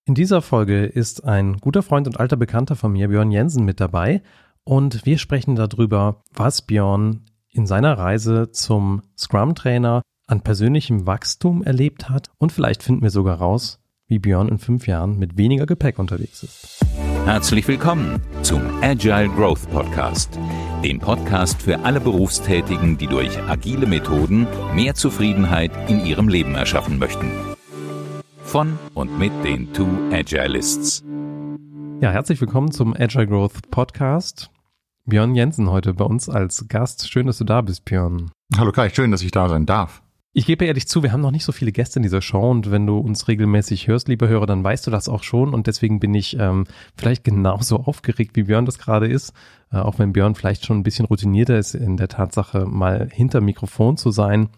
In dieser Folge ist ein guter Freund und alter Bekannter von mir, Björn Jensen, mit dabei und wir sprechen darüber, was Björn in seiner Reise zum Scrum-Trainer an persönlichem Wachstum erlebt hat und vielleicht finden wir sogar raus, wie Björn in 5 Jahren mit weniger Gepäck unterwegs ist. Herzlich willkommen zum Agile Growth Podcast, dem Podcast für alle Berufstätigen, die durch agile Methoden mehr Zufriedenheit in ihrem Leben erschaffen möchten. Von und mit den Two Agilists. Ja, herzlich willkommen zum Agile Growth Podcast. Björn Jensen heute bei uns als Gast. Schön, dass du da bist, Björn. Hallo Kai, schön, dass ich da sein darf. Ich gebe ehrlich zu, wir haben noch nicht so viele Gäste in dieser Show und wenn du uns regelmäßig hörst, lieber Hörer, dann weißt du das auch schon und deswegen bin ich vielleicht genauso aufgeregt, wie Björn das gerade ist, auch wenn Björn vielleicht schon ein bisschen routinierter ist in der Tatsache, mal hinter Mikrofon zu sein.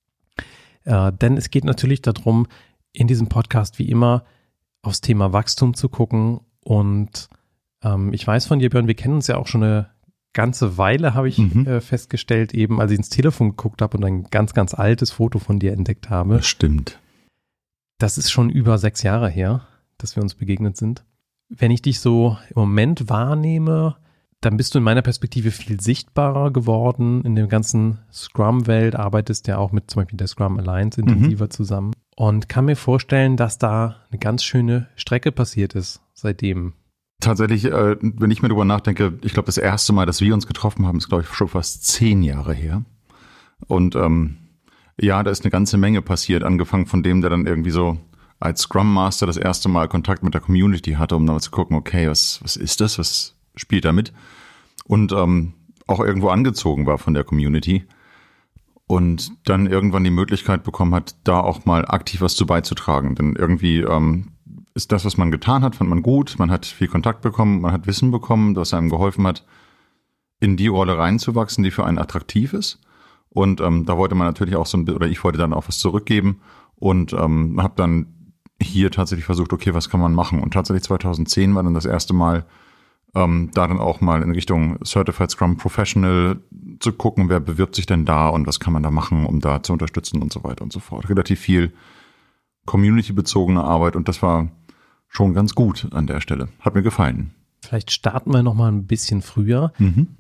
Denn es geht natürlich darum, in diesem Podcast wie immer aufs Thema Wachstum zu gucken und ich weiß von dir, Björn, wir kennen uns ja auch schon eine ganze Weile, habe ich festgestellt, eben als ich ins Telefon geguckt habe und ein ganz, ganz altes Foto von dir entdeckt habe. Das stimmt. Das ist schon über 6 Jahre her, dass wir uns begegnet sind. Wenn ich dich so im Moment wahrnehme, dann bist du in meiner Perspektive viel sichtbarer geworden in der ganzen Scrum-Welt, arbeitest ja auch mit zum Beispiel der Scrum Alliance intensiver zusammen und kann mir vorstellen, dass da eine ganz schöne Strecke passiert ist seitdem. Tatsächlich, wenn ich mir darüber nachdenke, ich glaube, das erste Mal, dass wir uns getroffen haben, ist, glaube ich, schon fast 10 Jahre her. Und ja, da ist eine ganze Menge passiert, angefangen von dem, der dann irgendwie so als Scrum Master das erste Mal Kontakt mit der Community hatte, um dann mal zu gucken, okay, was ist das, was spielt da mit? Und auch irgendwo angezogen war von der Community und dann irgendwann die Möglichkeit bekommen hat, da auch mal aktiv was zu beizutragen. Denn irgendwie ist das, was man getan hat, fand man gut, man hat viel Kontakt bekommen, man hat Wissen bekommen, das einem geholfen hat, in die Rolle reinzuwachsen, die für einen attraktiv ist. Und da wollte man natürlich auch ich wollte dann auch was zurückgeben und habe dann hier tatsächlich versucht, okay, was kann man machen? Und tatsächlich 2010 war dann das erste Mal, da dann auch mal in Richtung Certified Scrum Professional zu gucken, wer bewirbt sich denn da und was kann man da machen, um da zu unterstützen und so weiter und so fort. Relativ viel community-bezogene Arbeit und das war schon ganz gut an der Stelle. Hat mir gefallen. Vielleicht starten wir noch mal ein bisschen früher.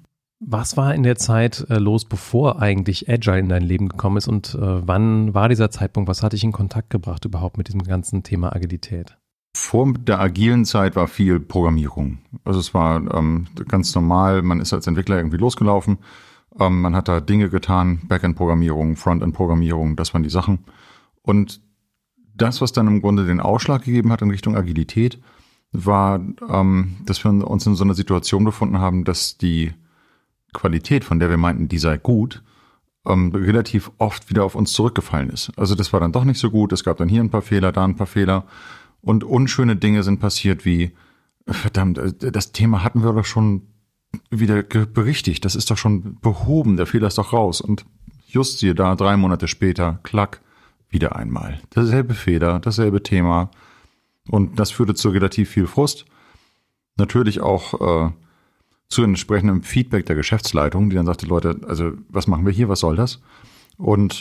Was war in der Zeit los, bevor eigentlich Agile in dein Leben gekommen ist und wann war dieser Zeitpunkt? Was hat dich in Kontakt gebracht überhaupt mit diesem ganzen Thema Agilität? Vor der agilen Zeit war viel Programmierung. Also es war ganz normal, man ist als Entwickler irgendwie losgelaufen, man hat da Dinge getan, Backend-Programmierung, Frontend-Programmierung, das waren die Sachen. Und das, was dann im Grunde den Ausschlag gegeben hat in Richtung Agilität, war, dass wir uns in so einer Situation befunden haben, dass die Qualität, von der wir meinten, die sei gut, relativ oft wieder auf uns zurückgefallen ist. Also das war dann doch nicht so gut, es gab dann hier ein paar Fehler, da ein paar Fehler und unschöne Dinge sind passiert wie, verdammt, das Thema hatten wir doch schon wieder berichtigt, das ist doch schon behoben, der Fehler ist doch raus und just siehe da, 3 Monate später, klack, wieder einmal. Derselbe Fehler, dasselbe Thema. Und das führte zu relativ viel Frust. Natürlich auch zu entsprechendem Feedback der Geschäftsleitung, die dann sagte, Leute, also was machen wir hier, was soll das? Und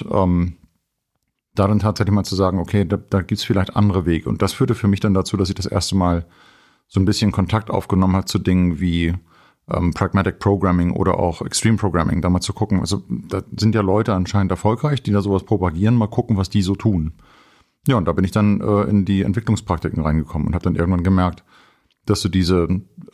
da dann tatsächlich mal zu sagen, okay, da gibt's vielleicht andere Wege. Und das führte für mich dann dazu, dass ich das erste Mal so ein bisschen Kontakt aufgenommen habe zu Dingen wie Pragmatic Programming oder auch Extreme Programming, da mal zu gucken, also da sind ja Leute anscheinend erfolgreich, die da sowas propagieren, mal gucken, was die so tun. Ja, und da bin ich dann in die Entwicklungspraktiken reingekommen und habe dann irgendwann gemerkt, dass so diese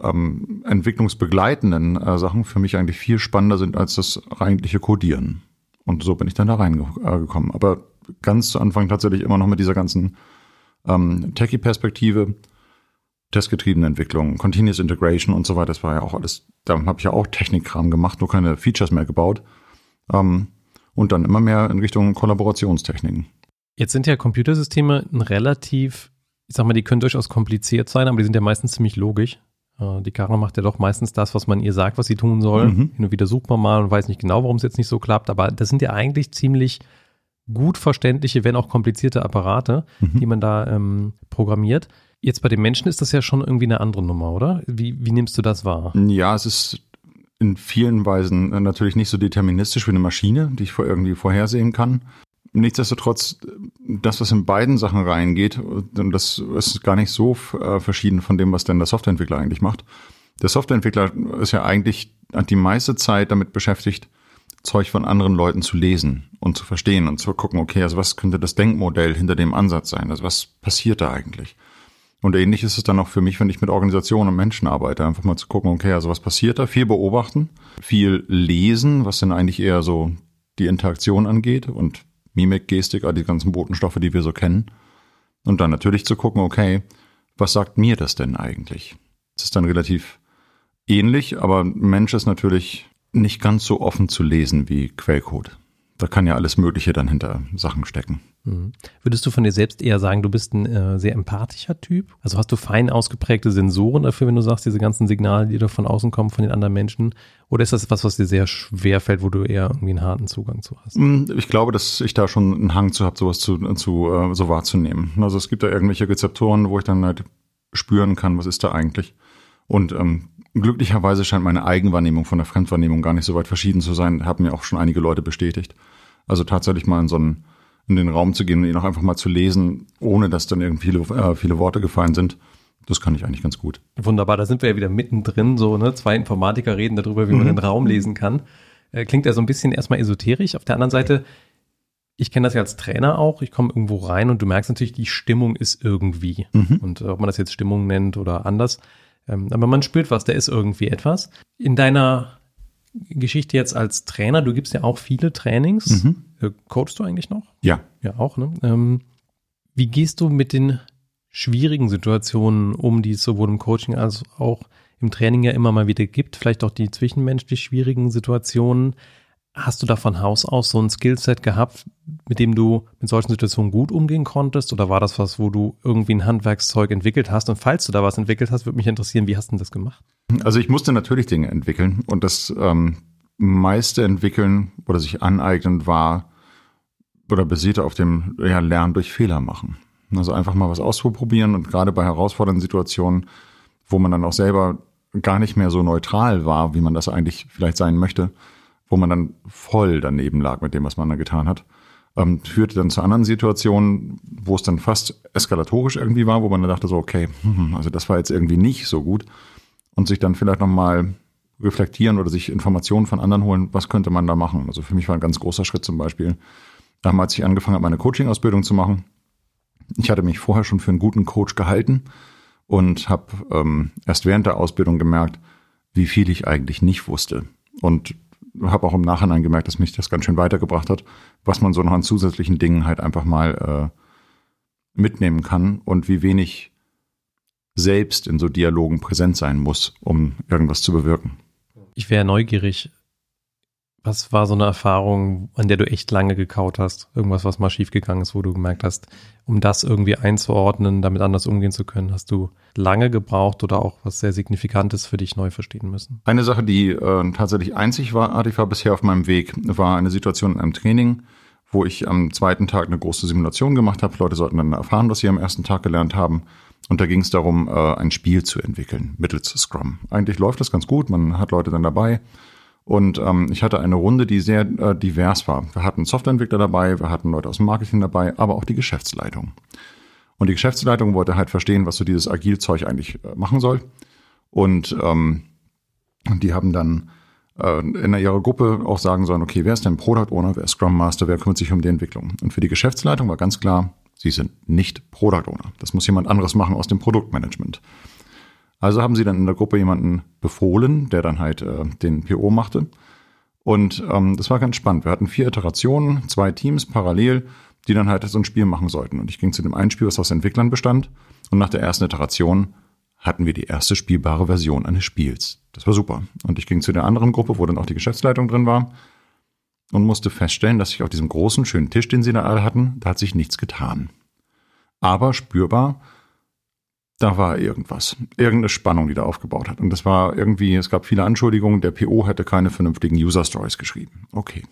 entwicklungsbegleitenden Sachen für mich eigentlich viel spannender sind als das eigentliche Codieren. Und so bin ich dann da reingekommen. Aber ganz zu Anfang tatsächlich immer noch mit dieser ganzen Techie-Perspektive, testgetriebene Entwicklung, Continuous Integration und so weiter, das war ja auch alles, da habe ich ja auch Technikkram gemacht, nur keine Features mehr gebaut. Und dann immer mehr in Richtung Kollaborationstechniken. Jetzt sind ja Computersysteme ein relativ, ich sag mal, die können durchaus kompliziert sein, aber die sind ja meistens ziemlich logisch. Die Kara macht ja doch meistens das, was man ihr sagt, was sie tun soll. Hin und wieder sucht man mal und weiß nicht genau, warum es jetzt nicht so klappt, aber das sind ja eigentlich ziemlich gut verständliche, wenn auch komplizierte Apparate, die man da programmiert. Jetzt bei den Menschen ist das ja schon irgendwie eine andere Nummer, oder? Wie nimmst du das wahr? Ja, es ist in vielen Weisen natürlich nicht so deterministisch wie eine Maschine, die ich irgendwie vorhersehen kann. nichtsdestotrotz, das, was in beiden Sachen reingeht, und das ist gar nicht so verschieden von dem, was denn der Softwareentwickler eigentlich macht. Der Softwareentwickler ist ja eigentlich die meiste Zeit damit beschäftigt, Zeug von anderen Leuten zu lesen und zu verstehen und zu gucken, okay, also was könnte das Denkmodell hinter dem Ansatz sein? Also was passiert da eigentlich? Und ähnlich ist es dann auch für mich, wenn ich mit Organisationen und Menschen arbeite, einfach mal zu gucken, okay, also was passiert da? Viel beobachten, viel lesen, was denn eigentlich eher so die Interaktion angeht und Mimik, Gestik, all die ganzen Botenstoffe, die wir so kennen. Und dann natürlich zu gucken, okay, was sagt mir das denn eigentlich? Es ist dann relativ ähnlich, aber Mensch ist natürlich nicht ganz so offen zu lesen wie Quellcode. Da kann ja alles Mögliche dann hinter Sachen stecken. Mhm. Würdest du von dir selbst eher sagen, du bist ein sehr empathischer Typ? Also hast du fein ausgeprägte Sensoren dafür, wenn du sagst, diese ganzen Signale, die da von außen kommen, von den anderen Menschen? Oder ist das etwas, was dir sehr schwer fällt, wo du eher irgendwie einen harten Zugang zu hast? Ich glaube, dass ich da schon einen Hang zu habe, sowas so wahrzunehmen. Also es gibt da irgendwelche Rezeptoren, wo ich dann halt spüren kann, was ist da eigentlich. Und glücklicherweise scheint meine Eigenwahrnehmung von der Fremdwahrnehmung gar nicht so weit verschieden zu sein. Haben mir auch schon einige Leute bestätigt. Also tatsächlich mal in den Raum zu gehen und ihn auch einfach mal zu lesen, ohne dass dann irgendwie viele Worte gefallen sind, das kann ich eigentlich ganz gut. Wunderbar, da sind wir ja wieder mittendrin, so, ne? 2 Informatiker reden darüber, wie man den Raum lesen kann. Klingt ja so ein bisschen erstmal esoterisch. Auf der anderen Seite, ich kenne das ja als Trainer auch, ich komme irgendwo rein und du merkst natürlich, die Stimmung ist irgendwie. Und ob man das jetzt Stimmung nennt oder anders, aber man spürt was, da ist irgendwie etwas. In deiner Geschichte jetzt als Trainer, du gibst ja auch viele Trainings. Coachst du eigentlich noch? Ja. Ja, auch, ne? Wie gehst du mit den schwierigen Situationen um, die es sowohl im Coaching als auch im Training ja immer mal wieder gibt? Vielleicht auch die zwischenmenschlich schwierigen Situationen. Hast du da von Haus aus so ein Skillset gehabt, mit dem du mit solchen Situationen gut umgehen konntest? Oder war das was, wo du irgendwie ein Handwerkszeug entwickelt hast? Und falls du da was entwickelt hast, würde mich interessieren, wie hast du denn das gemacht? Also ich musste natürlich Dinge entwickeln. Und das meiste entwickeln oder sich aneignen war oder basierte auf dem Lernen durch Fehler machen. Also einfach mal was ausprobieren und gerade bei herausfordernden Situationen, wo man dann auch selber gar nicht mehr so neutral war, wie man das eigentlich vielleicht sein möchte, wo man dann voll daneben lag mit dem, was man da getan hat, führte dann zu anderen Situationen, wo es dann fast eskalatorisch irgendwie war, wo man dann dachte so, okay, also das war jetzt irgendwie nicht so gut und sich dann vielleicht nochmal reflektieren oder sich Informationen von anderen holen, was könnte man da machen. Also für mich war ein ganz großer Schritt zum Beispiel, damals, als ich angefangen habe, meine Coaching-Ausbildung zu machen. Ich hatte mich vorher schon für einen guten Coach gehalten und habe erst während der Ausbildung gemerkt, wie viel ich eigentlich nicht wusste. Und habe auch im Nachhinein gemerkt, dass mich das ganz schön weitergebracht hat, was man so noch an zusätzlichen Dingen halt einfach mal mitnehmen kann und wie wenig selbst in so Dialogen präsent sein muss, um irgendwas zu bewirken. Ich wäre neugierig. Was war so eine Erfahrung, an der du echt lange gekaut hast? Irgendwas, was mal schiefgegangen ist, wo du gemerkt hast, um das irgendwie einzuordnen, damit anders umgehen zu können, hast du lange gebraucht oder auch was sehr Signifikantes für dich neu verstehen müssen? Eine Sache, die tatsächlich einzigartig war bisher auf meinem Weg, war eine Situation in einem Training, wo ich am zweiten Tag eine große Simulation gemacht habe. Leute sollten dann erfahren, was sie am ersten Tag gelernt haben. Und da ging es darum, ein Spiel zu entwickeln mittels Scrum. Eigentlich läuft das ganz gut, man hat Leute dann dabei. Und ich hatte eine Runde, die sehr divers war. Wir hatten Softwareentwickler dabei, wir hatten Leute aus dem Marketing dabei, aber auch die Geschäftsleitung. Und die Geschäftsleitung wollte halt verstehen, was so dieses Agil-Zeug eigentlich machen soll. Und die haben dann in ihrer Gruppe auch sagen sollen, okay, wer ist denn Product Owner, wer ist Scrum Master, wer kümmert sich um die Entwicklung? Und für die Geschäftsleitung war ganz klar, sie sind nicht Product Owner. Das muss jemand anderes machen aus dem Produktmanagement. Also haben sie dann in der Gruppe jemanden befohlen, der dann halt den PO machte. Und das war ganz spannend. Wir hatten 4 Iterationen, 2 Teams parallel, die dann halt so ein Spiel machen sollten. Und ich ging zu dem einen Spiel, was aus Entwicklern bestand. Und nach der ersten Iteration hatten wir die erste spielbare Version eines Spiels. Das war super. Und ich ging zu der anderen Gruppe, wo dann auch die Geschäftsleitung drin war und musste feststellen, dass sich auf diesem großen, schönen Tisch, den sie da alle hatten, da hat sich nichts getan. Aber spürbar, da war irgendeine Spannung, die da aufgebaut hat. Und das war irgendwie, es gab viele Anschuldigungen, der PO hätte keine vernünftigen User-Stories geschrieben. Okay.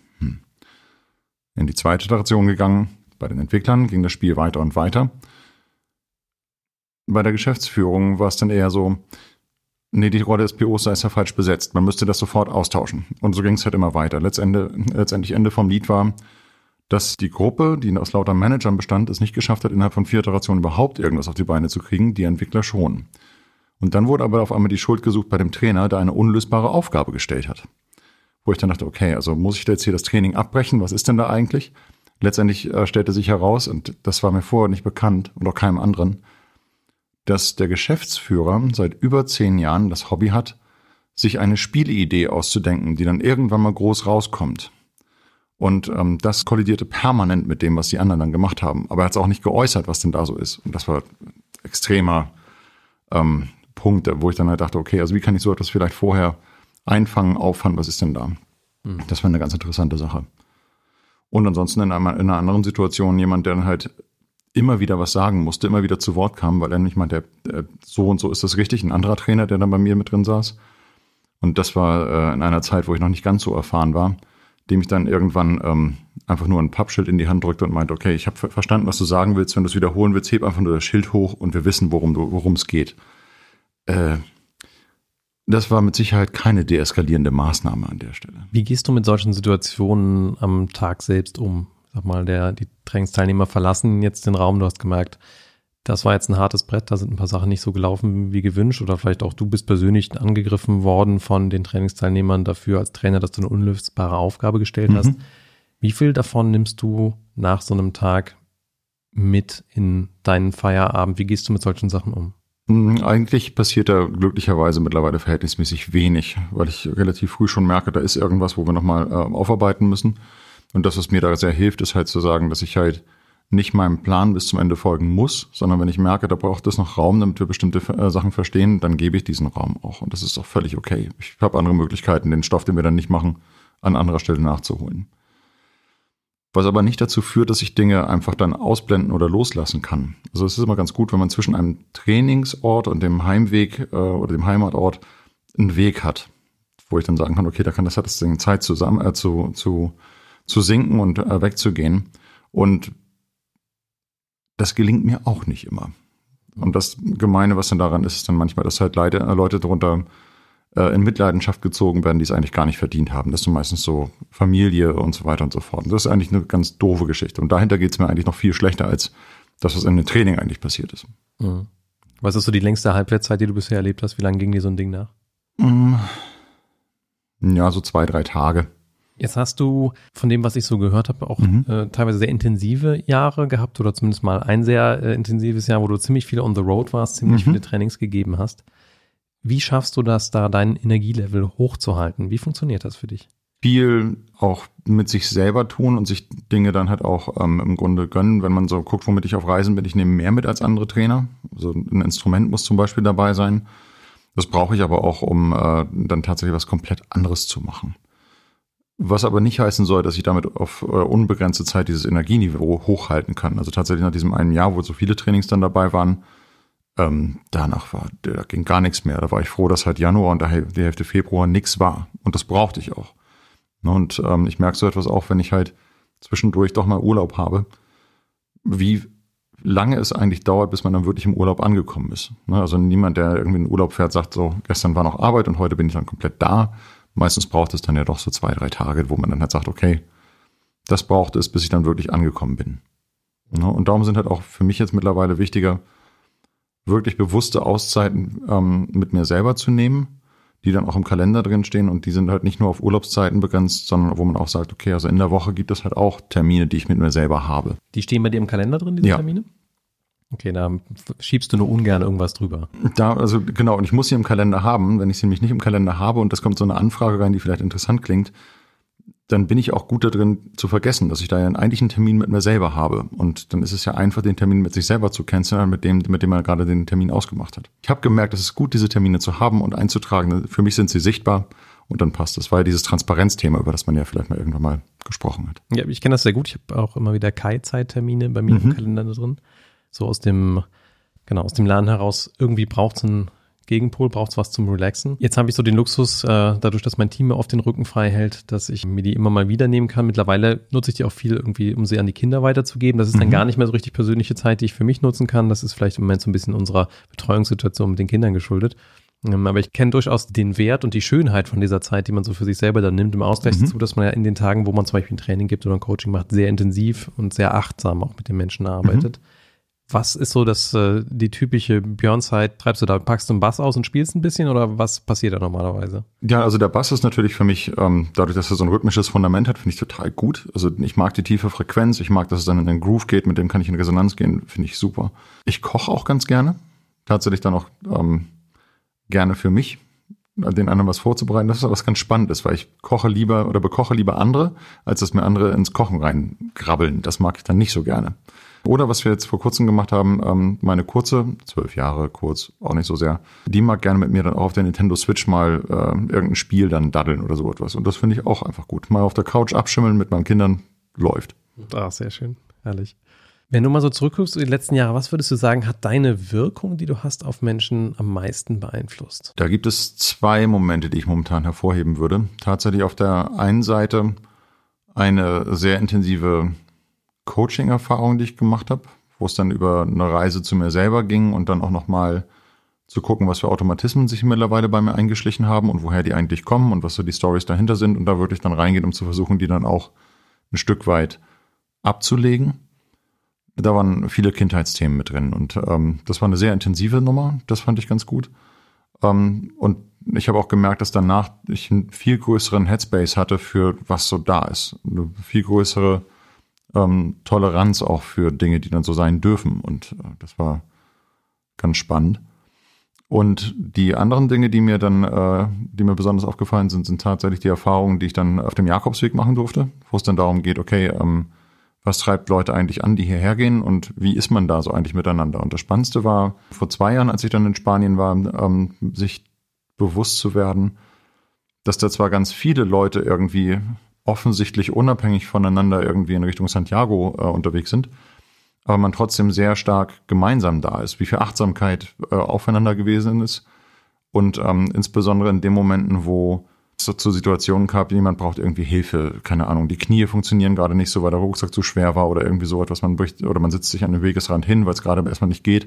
In die zweite Iteration gegangen, bei den Entwicklern ging das Spiel weiter und weiter. Bei der Geschäftsführung war es dann eher so, nee, die Rolle des POs sei ja falsch besetzt. Man müsste das sofort austauschen. Und so ging es halt immer weiter. Letztendlich Ende vom Lied war, dass die Gruppe, die aus lauter Managern bestand, es nicht geschafft hat, innerhalb von 4 Iterationen überhaupt irgendwas auf die Beine zu kriegen, die Entwickler schon. Und dann wurde aber auf einmal die Schuld gesucht bei dem Trainer, der eine unlösbare Aufgabe gestellt hat. Wo ich dann dachte, okay, also muss ich da jetzt hier das Training abbrechen? Was ist denn da eigentlich? Letztendlich stellte sich heraus, und das war mir vorher nicht bekannt und auch keinem anderen, dass der Geschäftsführer seit über 10 Jahren das Hobby hat, sich eine Spielidee auszudenken, die dann irgendwann mal groß rauskommt. Und das kollidierte permanent mit dem, was die anderen dann gemacht haben. Aber er hat es auch nicht geäußert, was denn da so ist. Und das war extremer Punkt, wo ich dann halt dachte, okay, also wie kann ich so etwas vielleicht vorher einfangen, auffangen, was ist denn da? Das war eine ganz interessante Sache. Und ansonsten in einer anderen Situation jemand, der dann halt immer wieder was sagen musste, immer wieder zu Wort kam, weil er nicht meinte, so und so ist das richtig. Ein anderer Trainer, der dann bei mir mit drin saß. Und das war in einer Zeit, wo ich noch nicht ganz so erfahren war, dem ich dann irgendwann einfach nur ein Pappschild in die Hand drückte und meinte, okay, ich habe verstanden, was du sagen willst. Wenn du es wiederholen willst, heb einfach nur das Schild hoch und wir wissen, worum es geht. Das war mit Sicherheit keine deeskalierende Maßnahme an der Stelle. Wie gehst du mit solchen Situationen am Tag selbst um? Sag mal, die Trainingsteilnehmer verlassen jetzt den Raum, du hast gemerkt, das war jetzt ein hartes Brett, da sind ein paar Sachen nicht so gelaufen wie gewünscht oder vielleicht auch du bist persönlich angegriffen worden von den Trainingsteilnehmern dafür als Trainer, dass du eine unlösbare Aufgabe gestellt hast. Wie viel davon nimmst du nach so einem Tag mit in deinen Feierabend? Wie gehst du mit solchen Sachen um? Eigentlich passiert da glücklicherweise mittlerweile verhältnismäßig wenig, weil ich relativ früh schon merke, da ist irgendwas, wo wir nochmal aufarbeiten müssen. Und das, was mir da sehr hilft, ist halt zu sagen, dass ich halt nicht meinem Plan bis zum Ende folgen muss, sondern wenn ich merke, da braucht es noch Raum, damit wir bestimmte Sachen verstehen, dann gebe ich diesen Raum auch. Und das ist auch völlig okay. Ich habe andere Möglichkeiten, den Stoff, den wir dann nicht machen, an anderer Stelle nachzuholen. Was aber nicht dazu führt, dass ich Dinge einfach dann ausblenden oder loslassen kann. Also es ist immer ganz gut, wenn man zwischen einem Trainingsort und dem Heimweg oder dem Heimatort einen Weg hat, wo ich dann sagen kann, okay, das hat das Ding Zeit zusammen zu sinken und wegzugehen. Und das gelingt mir auch nicht immer. Und das Gemeine, was dann daran ist dann manchmal, dass halt Leute darunter in Mitleidenschaft gezogen werden, die es eigentlich gar nicht verdient haben. Das ist meistens so Familie und so weiter und so fort. Und das ist eigentlich eine ganz doofe Geschichte. Und dahinter geht es mir eigentlich noch viel schlechter als das, was in dem Training eigentlich passiert ist. Mhm. Was ist so die längste Halbwertszeit, die du bisher erlebt hast? Wie lange ging dir so ein Ding nach? Ja, so 2-3 Tage. Jetzt hast du von dem, was ich so gehört habe, auch teilweise sehr intensive Jahre gehabt oder zumindest mal ein sehr intensives Jahr, wo du ziemlich viel on the road warst, ziemlich viele Trainings gegeben hast. Wie schaffst du das, da dein Energielevel hochzuhalten? Wie funktioniert das für dich? Viel auch mit sich selber tun und sich Dinge dann halt auch im Grunde gönnen. Wenn man so guckt, womit ich auf Reisen bin, ich nehme mehr mit als andere Trainer. Also ein Instrument muss zum Beispiel dabei sein. Das brauche ich aber auch, um dann tatsächlich was komplett anderes zu machen. Was aber nicht heißen soll, dass ich damit auf unbegrenzte Zeit dieses Energieniveau hochhalten kann. Also tatsächlich nach diesem einen Jahr, wo so viele Trainings dann dabei waren, da ging gar nichts mehr. Da war ich froh, dass halt Januar und die Hälfte Februar nichts war. Und das brauchte ich auch. Und ich merke so etwas auch, wenn ich halt zwischendurch doch mal Urlaub habe, wie lange es eigentlich dauert, bis man dann wirklich im Urlaub angekommen ist. Also niemand, der irgendwie in den Urlaub fährt, sagt so, gestern war noch Arbeit und heute bin ich dann komplett da. Meistens braucht es dann ja doch so 2-3 Tage, wo man dann halt sagt, okay, das braucht es, bis ich dann wirklich angekommen bin. Und darum sind halt auch für mich jetzt mittlerweile wichtiger, wirklich bewusste Auszeiten mit mir selber zu nehmen, die dann auch im Kalender drin stehen und die sind halt nicht nur auf Urlaubszeiten begrenzt, sondern wo man auch sagt, okay, also in der Woche gibt es halt auch Termine, die ich mit mir selber habe. Die stehen bei dir im Kalender drin, diese Termine? Okay, da schiebst du nur ungern irgendwas drüber. Also genau, und ich muss sie im Kalender haben. Wenn ich sie nämlich nicht im Kalender habe und das kommt so eine Anfrage rein, die vielleicht interessant klingt, dann bin ich auch gut da drin zu vergessen, dass ich da ja eigentlich einen Termin mit mir selber habe. Und dann ist es ja einfach, den Termin mit sich selber zu canceln, mit dem man gerade den Termin ausgemacht hat. Ich habe gemerkt, es ist gut, diese Termine zu haben und einzutragen. Für mich sind sie sichtbar und dann passt. Das war ja dieses Transparenzthema, über das man ja vielleicht mal irgendwann mal gesprochen hat. Ja, ich kenne das sehr gut. Ich habe auch immer wieder Kai-Zeittermine bei mir im Kalender drin. So aus dem Laden heraus, irgendwie braucht es einen Gegenpol, braucht es was zum Relaxen. Jetzt habe ich so den Luxus, dadurch, dass mein Team mir oft den Rücken frei hält, dass ich mir die immer mal wieder nehmen kann. Mittlerweile nutze ich die auch viel irgendwie, um sie an die Kinder weiterzugeben. Das ist dann gar nicht mehr so richtig persönliche Zeit, die ich für mich nutzen kann. Das ist vielleicht im Moment so ein bisschen unserer Betreuungssituation mit den Kindern geschuldet. Aber ich kenne durchaus den Wert und die Schönheit von dieser Zeit, die man so für sich selber dann nimmt, im Ausgleich dazu, dass man ja in den Tagen, wo man zum Beispiel ein Training gibt oder ein Coaching macht, sehr intensiv und sehr achtsam auch mit den Menschen arbeitet. Was ist so die typische Björn-Zeit? Treibst du da, packst du einen Bass aus und spielst ein bisschen oder was passiert da normalerweise? Ja, also der Bass ist natürlich für mich, dadurch, dass er so ein rhythmisches Fundament hat, finde ich total gut. Also ich mag die tiefe Frequenz, ich mag, dass es dann in den Groove geht, mit dem kann ich in Resonanz gehen, finde ich super. Ich koche auch ganz gerne, tatsächlich dann auch gerne für mich, den anderen was vorzubereiten. Das ist was ganz Spannendes, weil ich bekoche lieber andere, als dass mir andere ins Kochen reingrabbeln. Das mag ich dann nicht so gerne. Oder was wir jetzt vor kurzem gemacht haben, meine kurze, 12 Jahre kurz, auch nicht so sehr, die mag gerne mit mir dann auch auf der Nintendo Switch mal irgendein Spiel dann daddeln oder so etwas. Und das finde ich auch einfach gut. Mal auf der Couch abschimmeln mit meinen Kindern, läuft. Sehr schön, herrlich. Wenn du mal so zurückguckst in die letzten Jahre, was würdest du sagen, hat deine Wirkung, die du hast, auf Menschen am meisten beeinflusst? Da gibt es 2 Momente, die ich momentan hervorheben würde. Tatsächlich auf der einen Seite eine sehr intensive Coaching-Erfahrung, die ich gemacht habe, wo es dann über eine Reise zu mir selber ging und dann auch nochmal zu gucken, was für Automatismen sich mittlerweile bei mir eingeschlichen haben und woher die eigentlich kommen und was so die Storys dahinter sind und da wirklich dann reingehen, um zu versuchen, die dann auch ein Stück weit abzulegen. Da waren viele Kindheitsthemen mit drin und das war eine sehr intensive Nummer, das fand ich ganz gut. Und ich habe auch gemerkt, dass danach ich einen viel größeren Headspace hatte für was so da ist. Eine viel größere Toleranz auch für Dinge, die dann so sein dürfen. Und das war ganz spannend. Und die anderen Dinge, die mir besonders aufgefallen sind, sind tatsächlich die Erfahrungen, die ich dann auf dem Jakobsweg machen durfte, wo es dann darum geht, okay, was treibt Leute eigentlich an, die hierher gehen und wie ist man da so eigentlich miteinander? Und das Spannendste war, vor 2 Jahren, als ich dann in Spanien war, sich bewusst zu werden, dass da zwar ganz viele Leute irgendwie offensichtlich unabhängig voneinander irgendwie in Richtung Santiago unterwegs sind, aber man trotzdem sehr stark gemeinsam da ist, wie viel Achtsamkeit aufeinander gewesen ist und insbesondere in den Momenten, wo es zu Situationen gab, jemand braucht irgendwie Hilfe, keine Ahnung, die Knie funktionieren gerade nicht so, weil der Rucksack zu schwer war oder irgendwie so etwas, oder man sitzt sich an den Wegesrand hin, weil es gerade erstmal nicht geht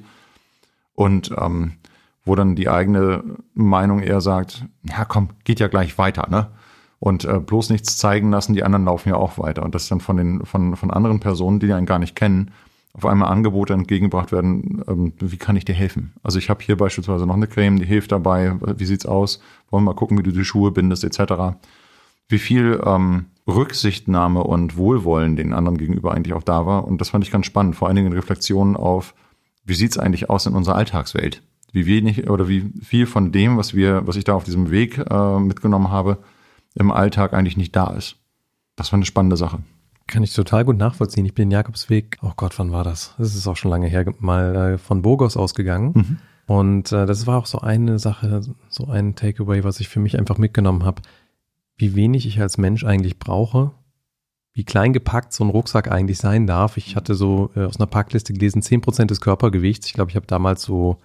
und wo dann die eigene Meinung eher sagt, ja komm, geht ja gleich weiter, ne? Und bloß nichts zeigen lassen, die anderen laufen ja auch weiter. Und dass dann von anderen Personen, die einen gar nicht kennen, auf einmal Angebote entgegengebracht werden, wie kann ich dir helfen? Also ich habe hier beispielsweise noch eine Creme, die hilft dabei, wie sieht's aus? Wollen wir mal gucken, wie du die Schuhe bindest, etc. Wie viel Rücksichtnahme und Wohlwollen den anderen gegenüber eigentlich auch da war. Und das fand ich ganz spannend, vor allen Dingen in Reflexionen auf, wie sieht's eigentlich aus in unserer Alltagswelt? Wie wenig oder wie viel von dem, was ich da auf diesem Weg mitgenommen habe, im Alltag eigentlich nicht da ist. Das war eine spannende Sache. Kann ich total gut nachvollziehen. Ich bin den Jakobsweg, oh Gott, wann war das? Das ist auch schon lange her, mal von Burgos ausgegangen. Und das war auch so eine Sache, so ein Takeaway, was ich für mich einfach mitgenommen habe. Wie wenig ich als Mensch eigentlich brauche, wie klein gepackt so ein Rucksack eigentlich sein darf. Ich hatte so aus einer Packliste gelesen, 10% des Körpergewichts. Ich glaube, ich habe damals so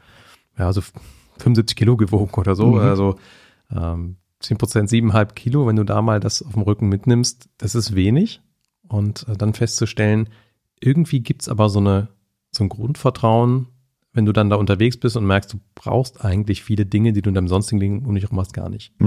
75 Kilo gewogen oder so. Also 10%, 7,5 Kilo, wenn du da mal das auf dem Rücken mitnimmst, das ist wenig. Und dann festzustellen, irgendwie gibt's aber so ein Grundvertrauen, wenn du dann da unterwegs bist und merkst, du brauchst eigentlich viele Dinge, die du in deinem sonstigen Leben um dich herum hast, gar nicht.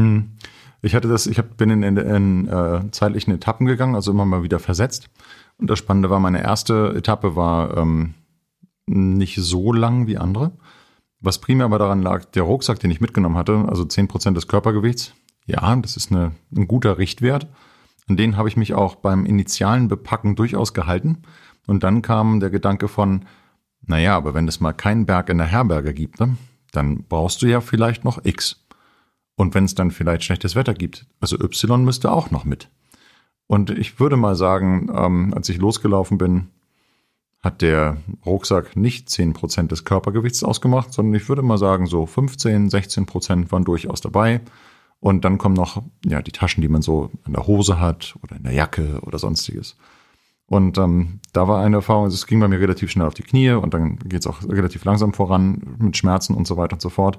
Bin in zeitlichen Etappen gegangen, also immer mal wieder versetzt. Und das Spannende war, meine erste Etappe war nicht so lang wie andere. Was primär aber daran lag, der Rucksack, den ich mitgenommen hatte, also 10% des Körpergewichts, ja, das ist ein guter Richtwert. An den habe ich mich auch beim initialen Bepacken durchaus gehalten. Und dann kam der Gedanke von, naja, aber wenn es mal keinen Berg in der Herberge gibt, ne, dann brauchst du ja vielleicht noch X. Und wenn es dann vielleicht schlechtes Wetter gibt, also Y müsste auch noch mit. Und ich würde mal sagen, als ich losgelaufen bin, hat der Rucksack nicht 10% des Körpergewichts ausgemacht, sondern ich würde mal sagen, so 15, 16% waren durchaus dabei. Und dann kommen noch die Taschen, die man so in der Hose hat oder in der Jacke oder sonstiges. Und da war eine Erfahrung, es ging bei mir relativ schnell auf die Knie und dann geht es auch relativ langsam voran mit Schmerzen und so weiter und so fort.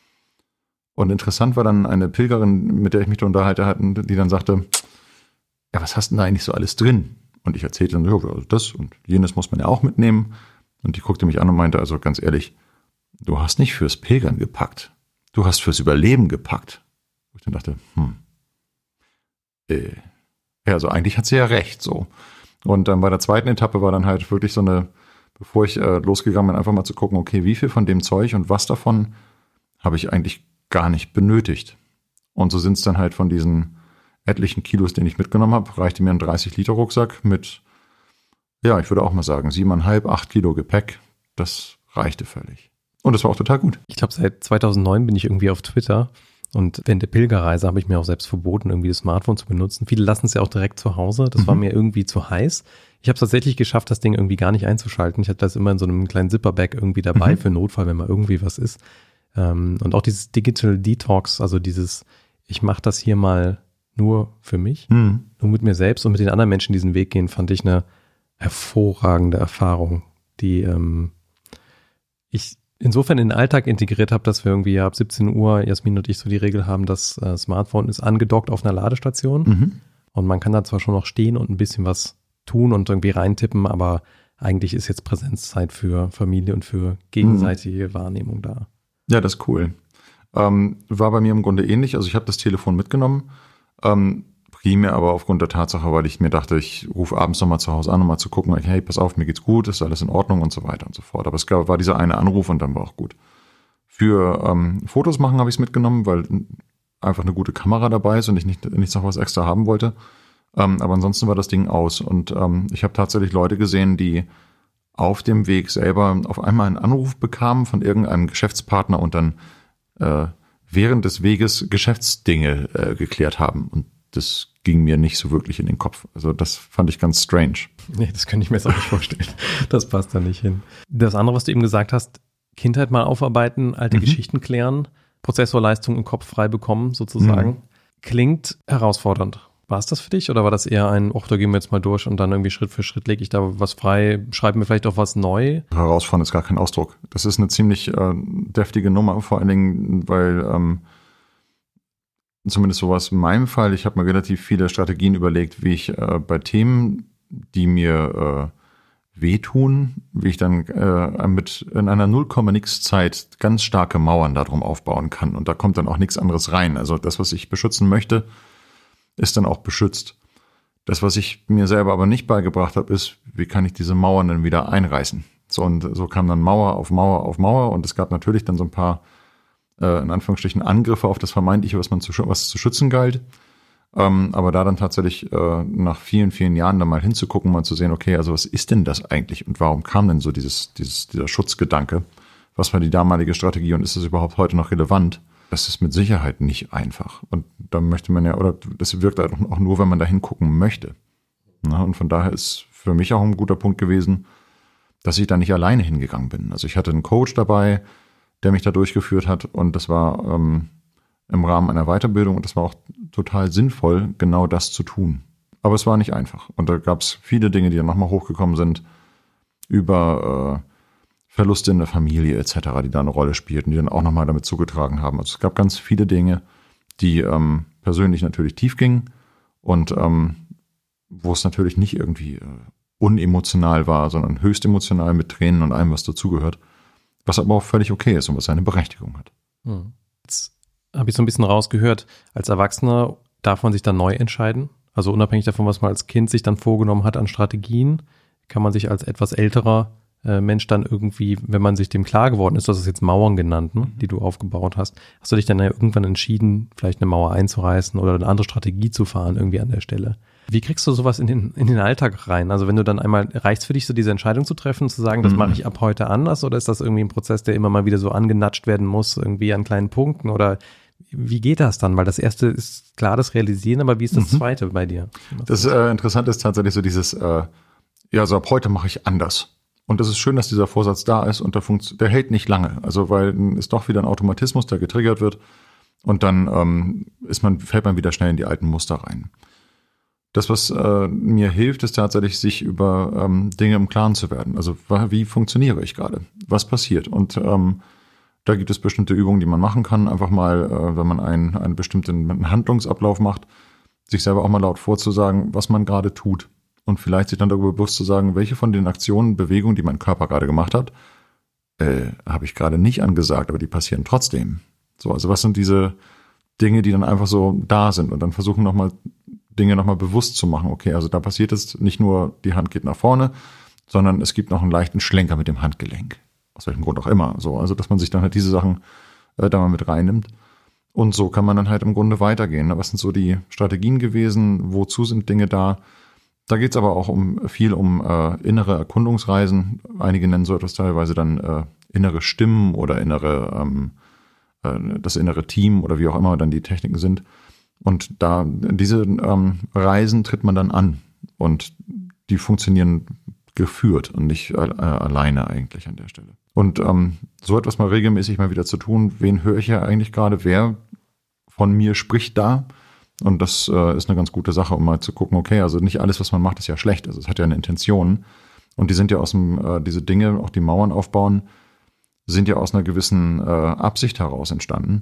Und interessant war dann eine Pilgerin, mit der ich mich da unterhalten hatte, die dann sagte, ja, was hast denn da eigentlich so alles drin? Und ich erzählte dann, ja, das und jenes muss man ja auch mitnehmen. Und die guckte mich an und meinte, also ganz ehrlich, du hast nicht fürs Pilgern gepackt. du hast fürs Überleben gepackt. Ich dann dachte, also eigentlich hat sie ja recht, so. Und dann bei der zweiten Etappe war dann halt wirklich so eine, bevor ich losgegangen bin, einfach mal zu gucken, okay, wie viel von dem Zeug und was davon habe ich eigentlich gar nicht benötigt. Und so sind es dann halt von diesen etlichen Kilos, den ich mitgenommen habe, reichte mir ein 30-Liter-Rucksack mit, ja, ich würde auch mal sagen, 7,5, 8 Kilo Gepäck. Das reichte völlig. Und das war auch total gut. Ich glaube, seit 2009 bin ich irgendwie auf Twitter und während der Pilgerreise habe ich mir auch selbst verboten, irgendwie das Smartphone zu benutzen. Viele lassen es ja auch direkt zu Hause. Das war mir irgendwie zu heiß. Ich habe es tatsächlich geschafft, das Ding irgendwie gar nicht einzuschalten. Ich hatte das immer in so einem kleinen Zipperbag irgendwie dabei für Notfall, wenn mal irgendwie was ist. Und auch dieses Digital Detox, also dieses, ich mache das hier mal nur für mich, nur mit mir selbst und mit den anderen Menschen diesen Weg gehen, fand ich eine hervorragende Erfahrung, die ich insofern in den Alltag integriert habe, dass wir irgendwie ab 17 Uhr, Jasmin und ich, so die Regel haben, das Smartphone ist angedockt auf einer Ladestation und man kann da zwar schon noch stehen und ein bisschen was tun und irgendwie reintippen, aber eigentlich ist jetzt Präsenzzeit für Familie und für gegenseitige Wahrnehmung da. Ja, das ist cool. War bei mir im Grunde ähnlich. Also ich habe das Telefon mitgenommen, primär aber aufgrund der Tatsache, weil ich mir dachte, ich rufe abends nochmal zu Hause an, um mal zu gucken, hey, pass auf, mir geht's gut, ist alles in Ordnung und so weiter und so fort. Aber es war dieser eine Anruf und dann war auch gut. Für Fotos machen habe ich es mitgenommen, weil einfach eine gute Kamera dabei ist und ich nicht noch was extra haben wollte. Aber ansonsten war das Ding aus. Und ich habe tatsächlich Leute gesehen, die auf dem Weg selber auf einmal einen Anruf bekamen von irgendeinem Geschäftspartner und dann während des Weges Geschäftsdinge geklärt haben. Und das ging mir nicht so wirklich in den Kopf. Also das fand ich ganz strange. Nee, das könnte ich mir jetzt auch nicht vorstellen. Das passt da nicht hin. Das andere, was du eben gesagt hast, Kindheit mal aufarbeiten, alte Geschichten klären, Prozessorleistung im Kopf frei bekommen sozusagen, klingt herausfordernd. War es das für dich oder war das eher ein, da gehen wir jetzt mal durch und dann irgendwie Schritt für Schritt lege ich da was frei, schreiben wir vielleicht auch was neu? Herausfordern ist gar kein Ausdruck. Das ist eine ziemlich deftige Nummer, vor allen Dingen, weil zumindest so war es in meinem Fall, ich habe mir relativ viele Strategien überlegt, wie ich bei Themen, die mir wehtun, wie ich dann in einer 0,nix Zeit ganz starke Mauern darum aufbauen kann. Und da kommt dann auch nichts anderes rein. Also das, was ich beschützen möchte, ist dann auch beschützt. Das, was ich mir selber aber nicht beigebracht habe, ist, wie kann ich diese Mauern dann wieder einreißen? So, und so kam dann Mauer auf Mauer auf Mauer und es gab natürlich dann so ein paar, in Anführungsstrichen, Angriffe auf das Vermeintliche, was zu schützen galt. Aber da dann tatsächlich nach vielen, vielen Jahren dann mal hinzugucken, mal zu sehen, okay, also was ist denn das eigentlich und warum kam denn so dieser Schutzgedanke? Was war die damalige Strategie und ist das überhaupt heute noch relevant? Das ist mit Sicherheit nicht einfach. Und da möchte man ja, oder das wirkt halt auch nur, wenn man da hingucken möchte. Na, und von daher ist für mich auch ein guter Punkt gewesen, dass ich da nicht alleine hingegangen bin. Also ich hatte einen Coach dabei, der mich da durchgeführt hat und das war im Rahmen einer Weiterbildung und das war auch total sinnvoll, genau das zu tun. Aber es war nicht einfach. Und da gab es viele Dinge, die dann nochmal hochgekommen sind über Verluste in der Familie etc., die da eine Rolle spielten, die dann auch nochmal damit zugetragen haben. Also es gab ganz viele Dinge, die persönlich natürlich tief gingen und wo es natürlich nicht irgendwie unemotional war, sondern höchst emotional mit Tränen und allem, was dazugehört, was aber auch völlig okay ist und was seine Berechtigung hat. Jetzt habe ich so ein bisschen rausgehört, als Erwachsener darf man sich dann neu entscheiden. Also unabhängig davon, was man als Kind sich dann vorgenommen hat an Strategien, kann man sich als etwas älterer Mensch dann irgendwie, wenn man sich dem klar geworden ist, das ist jetzt Mauern genannt, ne, die du aufgebaut hast, hast du dich dann ja irgendwann entschieden, vielleicht eine Mauer einzureißen oder eine andere Strategie zu fahren irgendwie an der Stelle. Wie kriegst du sowas in den Alltag rein? Also wenn du dann einmal, reicht's für dich so diese Entscheidung zu treffen, zu sagen, das mache ich ab heute anders oder ist das irgendwie ein Prozess, der immer mal wieder so angenatscht werden muss, irgendwie an kleinen Punkten oder wie geht das dann? Weil das erste ist klar, das Realisieren, aber wie ist das zweite bei dir? Das Interessante ist tatsächlich so dieses, so ab heute mache ich anders. Und es ist schön, dass dieser Vorsatz da ist und der hält nicht lange. Also weil ist doch wieder ein Automatismus, der getriggert wird und dann fällt man wieder schnell in die alten Muster rein. Das, was mir hilft, ist tatsächlich, sich über Dinge im Klaren zu werden. Also wie funktioniere ich gerade? Was passiert? Und da gibt es bestimmte Übungen, die man machen kann. Einfach mal, wenn man einen bestimmten Handlungsablauf macht, sich selber auch mal laut vorzusagen, was man gerade tut. Und vielleicht sich dann darüber bewusst zu sagen, welche von den Aktionen, Bewegungen, die mein Körper gerade gemacht hat, habe ich gerade nicht angesagt, aber die passieren trotzdem. So, also was sind diese Dinge, die dann einfach so da sind und dann versuchen Dinge nochmal bewusst zu machen. Okay, also da passiert es nicht nur, die Hand geht nach vorne, sondern es gibt noch einen leichten Schlenker mit dem Handgelenk. Aus welchem Grund auch immer. So, also dass man sich dann halt diese Sachen da mal mit reinnimmt. Und so kann man dann halt im Grunde weitergehen. Was sind so die Strategien gewesen? Wozu sind Dinge da? Da geht's aber auch viel um innere Erkundungsreisen. Einige nennen so etwas teilweise dann innere Stimmen oder das innere Team oder wie auch immer dann die Techniken sind. Und da diese Reisen tritt man dann an und die funktionieren geführt und nicht alleine eigentlich an der Stelle. Und so etwas mal regelmäßig mal wieder zu tun, wen höre ich ja eigentlich gerade, wer von mir spricht da? Und das ist eine ganz gute Sache, um mal zu gucken, okay, also nicht alles, was man macht, ist ja schlecht. Also es hat ja eine Intention. Und die sind ja diese Dinge, auch die Mauern aufbauen, sind ja aus einer gewissen Absicht heraus entstanden.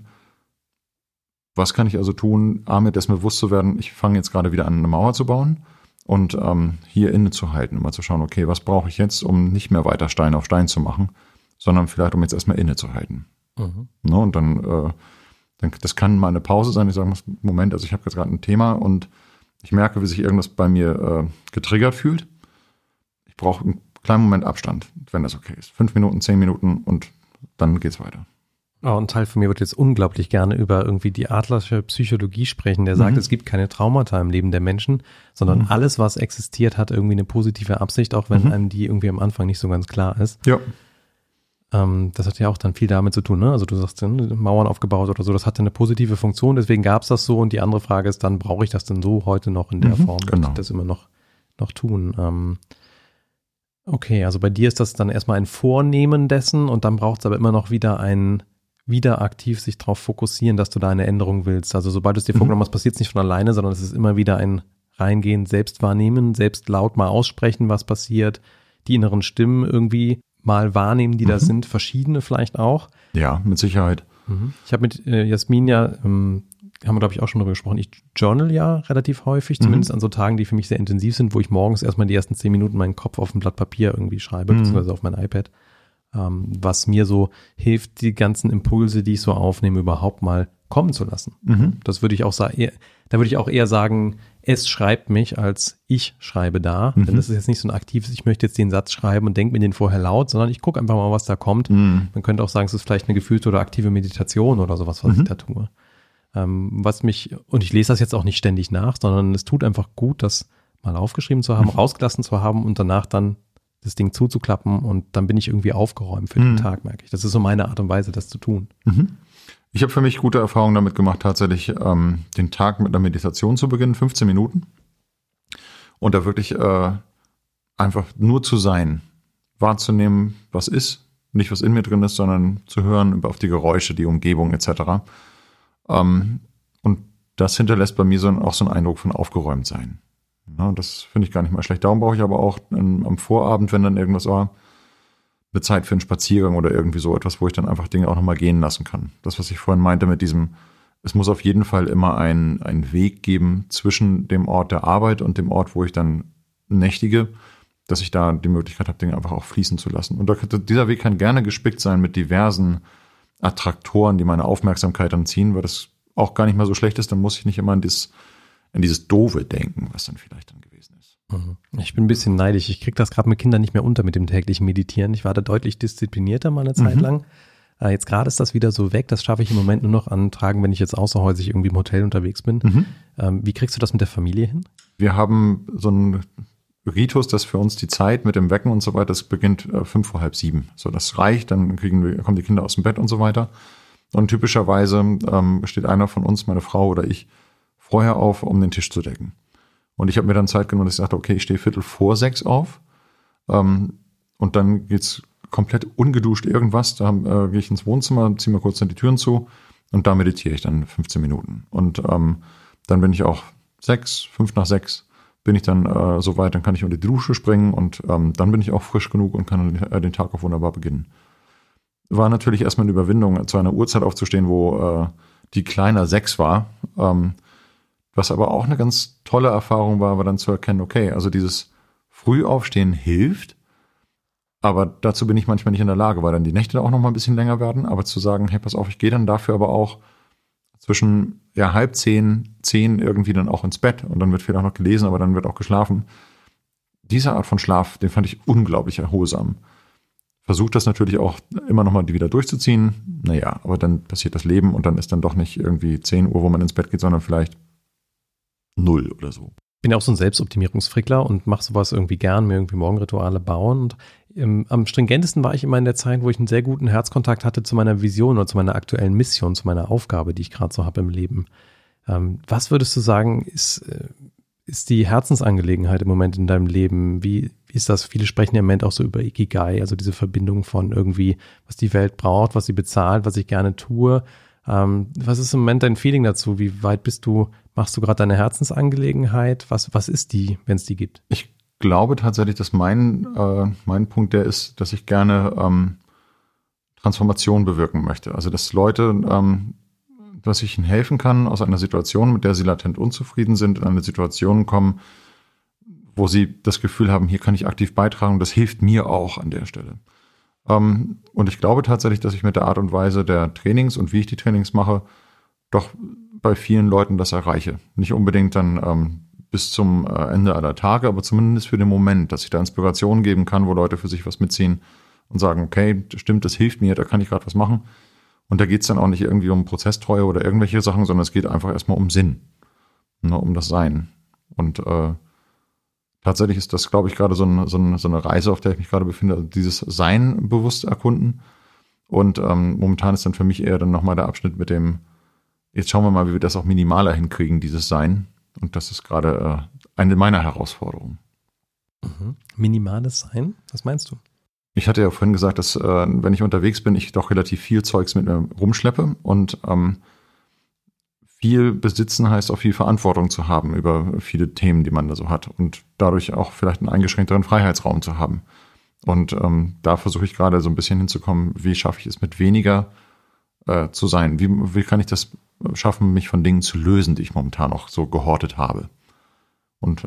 Was kann ich also tun, mir dessen bewusst zu werden, ich fange jetzt gerade wieder an, eine Mauer zu bauen und hier innezuhalten, mal zu schauen, okay, was brauche ich jetzt, um nicht mehr weiter Stein auf Stein zu machen, sondern vielleicht, um jetzt erstmal innezuhalten. Mhm. Ne, und dann, das kann mal eine Pause sein, ich sage, Moment, also ich habe jetzt gerade ein Thema und ich merke, wie sich irgendwas bei mir getriggert fühlt. Ich brauche einen kleinen Moment Abstand, wenn das okay ist. 5 Minuten, 10 Minuten und dann geht's weiter. Oh, ein Teil von mir wird jetzt unglaublich gerne über irgendwie die adlersche Psychologie sprechen, der sagt, es gibt keine Traumata im Leben der Menschen, sondern alles, was existiert, hat irgendwie eine positive Absicht, auch wenn einem die irgendwie am Anfang nicht so ganz klar ist. Ja. Das hat ja auch dann viel damit zu tun, ne? Also du sagst, Mauern aufgebaut oder so, das hatte eine positive Funktion, deswegen gab es das so und die andere Frage ist dann, brauche ich das denn so heute noch in der Form, genau. dass ich das immer noch tun? Okay, also bei dir ist das dann erstmal ein Vornehmen dessen und dann braucht es aber immer noch wieder aktiv sich darauf fokussieren, dass du da eine Änderung willst. Also sobald du es dir vorgenommen hast, passiert es nicht von alleine, sondern es ist immer wieder ein Reingehen, selbst wahrnehmen, selbst laut mal aussprechen, was passiert, die inneren Stimmen irgendwie mal wahrnehmen, die da sind, verschiedene vielleicht auch. Ja, mit Sicherheit. Ich habe mit Jasmin ja, haben wir glaube ich auch schon darüber gesprochen, ich journal ja relativ häufig, zumindest an so Tagen, die für mich sehr intensiv sind, wo ich morgens erstmal die ersten 10 Minuten meinen Kopf auf ein Blatt Papier irgendwie schreibe, beziehungsweise auf mein iPad. Was mir so hilft, die ganzen Impulse, die ich so aufnehme, überhaupt mal kommen zu lassen. Das würde ich auch sagen, da würde ich auch eher sagen, es schreibt mich, als ich schreibe da. Denn das ist jetzt nicht so ein aktives, ich möchte jetzt den Satz schreiben und denke mir den vorher laut, sondern ich gucke einfach mal, was da kommt. Man könnte auch sagen, es ist vielleicht eine gefühlte oder aktive Meditation oder sowas, was ich da tue. Und ich lese das jetzt auch nicht ständig nach, sondern es tut einfach gut, das mal aufgeschrieben zu haben, rausgelassen zu haben und danach dann das Ding zuzuklappen und dann bin ich irgendwie aufgeräumt für den Tag, merke ich. Das ist so meine Art und Weise, das zu tun. Ich habe für mich gute Erfahrungen damit gemacht, tatsächlich den Tag mit einer Meditation zu beginnen, 15 Minuten. Und da wirklich einfach nur zu sein, wahrzunehmen, was ist, nicht was in mir drin ist, sondern zu hören auf die Geräusche, die Umgebung etc. Und das hinterlässt bei mir auch so einen Eindruck von aufgeräumt sein. Ja, das finde ich gar nicht mal schlecht. Darum brauche ich aber auch am Vorabend, wenn dann irgendwas war, eine Zeit für einen Spaziergang oder irgendwie so etwas, wo ich dann einfach Dinge auch nochmal gehen lassen kann. Das, was ich vorhin meinte mit diesem, es muss auf jeden Fall immer einen Weg geben zwischen dem Ort der Arbeit und dem Ort, wo ich dann nächtige, dass ich da die Möglichkeit habe, Dinge einfach auch fließen zu lassen. Und dieser Weg kann gerne gespickt sein mit diversen Attraktoren, die meine Aufmerksamkeit dann ziehen, weil das auch gar nicht mal so schlecht ist. Dann muss ich nicht immer an dieses Doofe denken, was dann vielleicht dann gewesen ist. Ich bin ein bisschen neidisch. Ich kriege das gerade mit Kindern nicht mehr unter mit dem täglichen Meditieren. Ich war da deutlich disziplinierter mal eine Zeit lang. Jetzt gerade ist das wieder so weg. Das schaffe ich im Moment nur noch an Tagen, wenn ich jetzt außerhäusig irgendwie im Hotel unterwegs bin. Wie kriegst du das mit der Familie hin? Wir haben so einen Ritus, dass für uns die Zeit mit dem Wecken und so weiter, das beginnt 5 vor halb 7. So, das reicht, dann kommen die Kinder aus dem Bett und so weiter. Und typischerweise steht einer von uns, meine Frau oder ich, vorher auf, um den Tisch zu decken. Und ich habe mir dann Zeit genommen, dass ich sagte, okay, ich stehe 5:45 auf und dann geht's komplett ungeduscht irgendwas. Da gehe ich ins Wohnzimmer, ziehe mir kurz dann die Türen zu und da meditiere ich dann 15 Minuten. Und dann bin ich auch 5 nach 6 bin ich dann so weit, dann kann ich unter die Dusche springen und dann bin ich auch frisch genug und kann den Tag auch wunderbar beginnen. War natürlich erstmal eine Überwindung, zu einer Uhrzeit aufzustehen, wo die kleiner 6 war. Was aber auch eine ganz tolle Erfahrung war dann zu erkennen, okay, also dieses Frühaufstehen hilft, Aber dazu bin ich manchmal nicht in der Lage, weil dann die Nächte auch noch mal ein bisschen länger werden. Aber zu sagen, hey, pass auf, ich gehe dann dafür aber auch zwischen 9:30, 10 irgendwie dann auch ins Bett und dann wird vielleicht auch noch gelesen, aber dann wird auch geschlafen. Diese Art von Schlaf, den fand ich unglaublich erholsam. Versucht das natürlich auch immer noch mal wieder durchzuziehen. Naja, aber dann passiert das Leben und dann ist dann doch nicht irgendwie 10 Uhr, wo man ins Bett geht, sondern vielleicht 0 oder so. Ich bin ja auch so ein Selbstoptimierungsfrickler und mache sowas irgendwie gern, mir irgendwie Morgenrituale bauen. Und am stringentesten war ich immer in der Zeit, wo ich einen sehr guten Herzkontakt hatte zu meiner Vision oder zu meiner aktuellen Mission, zu meiner Aufgabe, die ich gerade so habe im Leben. Was würdest du sagen, ist die Herzensangelegenheit im Moment in deinem Leben? Wie ist das? Viele sprechen ja im Moment auch so über Ikigai, also diese Verbindung von irgendwie, was die Welt braucht, was sie bezahlt, was ich gerne tue. Was ist im Moment dein Feeling dazu? Wie weit machst du gerade deine Herzensangelegenheit? Was ist die, wenn es die gibt? Ich glaube tatsächlich, dass mein Punkt der ist, dass ich gerne Transformation bewirken möchte. Also dass Leute, dass ich ihnen helfen kann, aus einer Situation, mit der sie latent unzufrieden sind, in eine Situation kommen, wo sie das Gefühl haben, hier kann ich aktiv beitragen, das hilft mir auch an der Stelle. Und ich glaube tatsächlich, dass ich mit der Art und Weise der Trainings und wie ich die Trainings mache, doch bei vielen Leuten das erreiche. Nicht unbedingt dann bis zum Ende aller Tage, aber zumindest für den Moment, dass ich da Inspiration geben kann, wo Leute für sich was mitziehen und sagen, okay, stimmt, das hilft mir, da kann ich gerade was machen. Und da geht es dann auch nicht irgendwie um Prozesstreue oder irgendwelche Sachen, sondern es geht einfach erstmal um Sinn, ne, um das Sein. Und tatsächlich ist das, glaube ich, gerade so eine Reise, auf der ich mich gerade befinde, also dieses Sein bewusst erkunden. Und momentan ist dann für mich eher dann nochmal der Abschnitt mit dem, jetzt schauen wir mal, wie wir das auch minimaler hinkriegen, dieses Sein. Und das ist gerade eine meiner Herausforderungen. Mhm. Minimales Sein? Was meinst du? Ich hatte ja vorhin gesagt, dass wenn ich unterwegs bin, ich doch relativ viel Zeugs mit mir rumschleppe. Und viel besitzen heißt auch viel Verantwortung zu haben über viele Themen, die man da so hat. Und dadurch auch vielleicht einen eingeschränkteren Freiheitsraum zu haben. Und da versuche ich gerade so ein bisschen hinzukommen, wie schaffe ich es mit weniger zu sein? Wie kann ich das schaffen, mich von Dingen zu lösen, die ich momentan noch so gehortet habe? Und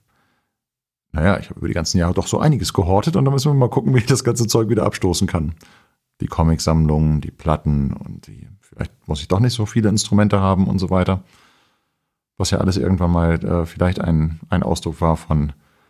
ich habe über die ganzen Jahre doch so einiges gehortet und da müssen wir mal gucken, wie ich das ganze Zeug wieder abstoßen kann. Die Comicsammlungen, die Platten und vielleicht muss ich doch nicht so viele Instrumente haben und so weiter. Was ja alles irgendwann mal vielleicht ein Ausdruck war von,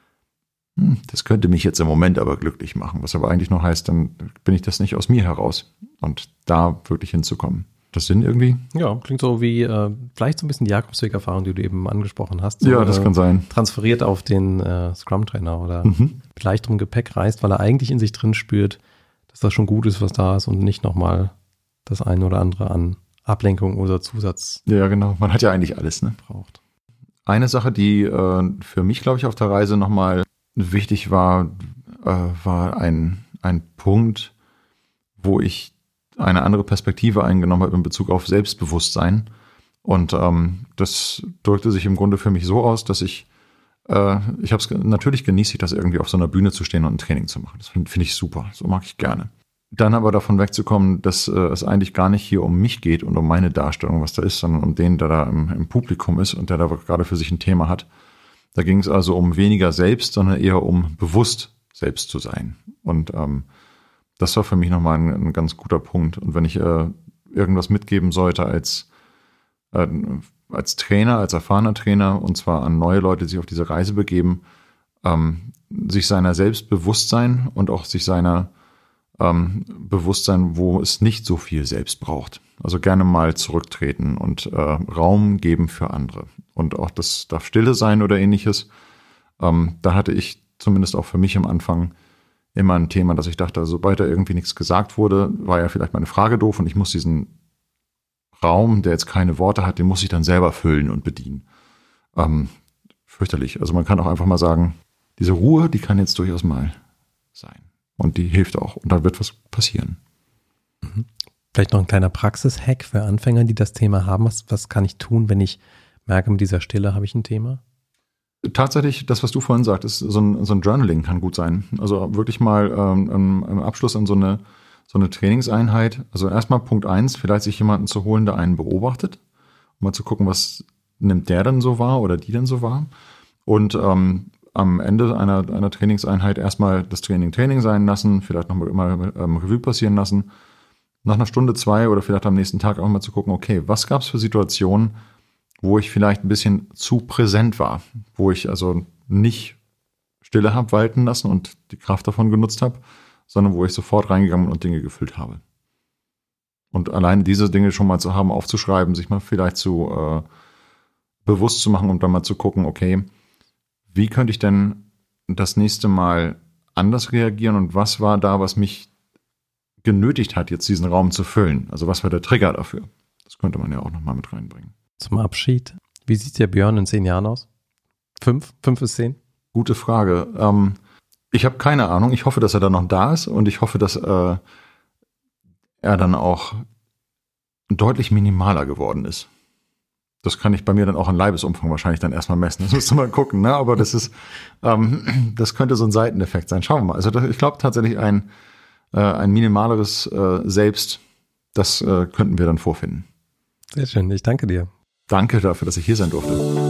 das könnte mich jetzt im Moment aber glücklich machen. Was aber eigentlich nur heißt, dann bin ich das nicht aus mir heraus. Und da wirklich hinzukommen. Das Sinn irgendwie? Ja, klingt so wie vielleicht so ein bisschen die Jakobsweg-Erfahrung, die du eben angesprochen hast. So, ja, das kann sein. Transferiert auf den Scrum-Trainer oder mit leichterem Gepäck reist, weil er eigentlich in sich drin spürt, dass das schon gut ist, was da ist und nicht nochmal das eine oder andere an Ablenkung oder Zusatz. Ja, genau. Man hat ja eigentlich alles, ne? Braucht. Eine Sache, die für mich, glaube ich, auf der Reise nochmal wichtig war, war ein Punkt, wo ich eine andere Perspektive eingenommen habe in Bezug auf Selbstbewusstsein. Und das drückte sich im Grunde für mich so aus, dass ich natürlich genieße ich das irgendwie auf so einer Bühne zu stehen und ein Training zu machen. Das finde ich super. So mag ich gerne. Dann aber davon wegzukommen, dass es eigentlich gar nicht hier um mich geht und um meine Darstellung, was da ist, sondern um den, der da im Publikum ist und der da gerade für sich ein Thema hat. Da ging es also um weniger selbst, sondern eher um bewusst selbst zu sein. Und das war für mich nochmal ein ganz guter Punkt. Und wenn ich irgendwas mitgeben sollte als Trainer, als erfahrener Trainer, und zwar an neue Leute, die sich auf diese Reise begeben, sich seiner Selbstbewusstsein und auch sich seiner Bewusstsein, wo es nicht so viel selbst braucht. Also gerne mal zurücktreten und Raum geben für andere. Und auch das darf Stille sein oder ähnliches. Da hatte ich zumindest auch für mich am Anfang immer ein Thema, dass ich dachte, sobald da irgendwie nichts gesagt wurde, war ja vielleicht meine Frage doof und ich muss diesen Raum, der jetzt keine Worte hat, den muss ich dann selber füllen und bedienen. Fürchterlich. Also man kann auch einfach mal sagen, diese Ruhe, die kann jetzt durchaus mal sein. Und die hilft auch. Und da wird was passieren. Vielleicht noch ein kleiner Praxis-Hack für Anfänger, die das Thema haben. Was kann ich tun, wenn ich merke, mit dieser Stille habe ich ein Thema? Tatsächlich, das, was du vorhin sagtest, so ein Journaling kann gut sein. Also wirklich mal im Abschluss an so eine Trainingseinheit. Also erstmal Punkt 1, vielleicht sich jemanden zu holen, der einen beobachtet. Um mal zu gucken, was nimmt der denn so wahr oder die denn so wahr. Und am Ende einer Trainingseinheit erstmal das Training sein lassen, vielleicht nochmal immer Revue passieren lassen. Nach einer Stunde, 2 oder vielleicht am nächsten Tag auch mal zu gucken, okay, was gab es für Situationen, wo ich vielleicht ein bisschen zu präsent war, wo ich also nicht Stille habe walten lassen und die Kraft davon genutzt habe, sondern wo ich sofort reingegangen bin und Dinge gefüllt habe. Und allein diese Dinge schon mal zu haben, aufzuschreiben, sich mal vielleicht zu bewusst zu machen und dann mal zu gucken, okay, wie könnte ich denn das nächste Mal anders reagieren und was war da, was mich genötigt hat, jetzt diesen Raum zu füllen? Also was war der Trigger dafür? Das könnte man ja auch nochmal mit reinbringen. Zum Abschied. Wie sieht der Björn in 10 Jahren aus? 5 bis 10? Gute Frage. Ich habe keine Ahnung. Ich hoffe, dass er dann noch da ist und ich hoffe, dass er dann auch deutlich minimaler geworden ist. Das kann ich bei mir dann auch an Leibesumfang wahrscheinlich dann erstmal messen. Das müsste man gucken, ne? Aber das ist, das könnte so ein Seiteneffekt sein. Schauen wir mal. Also ich glaube tatsächlich ein minimaleres Selbst, das könnten wir dann vorfinden. Sehr schön. Ich danke dir. Danke dafür, dass ich hier sein durfte.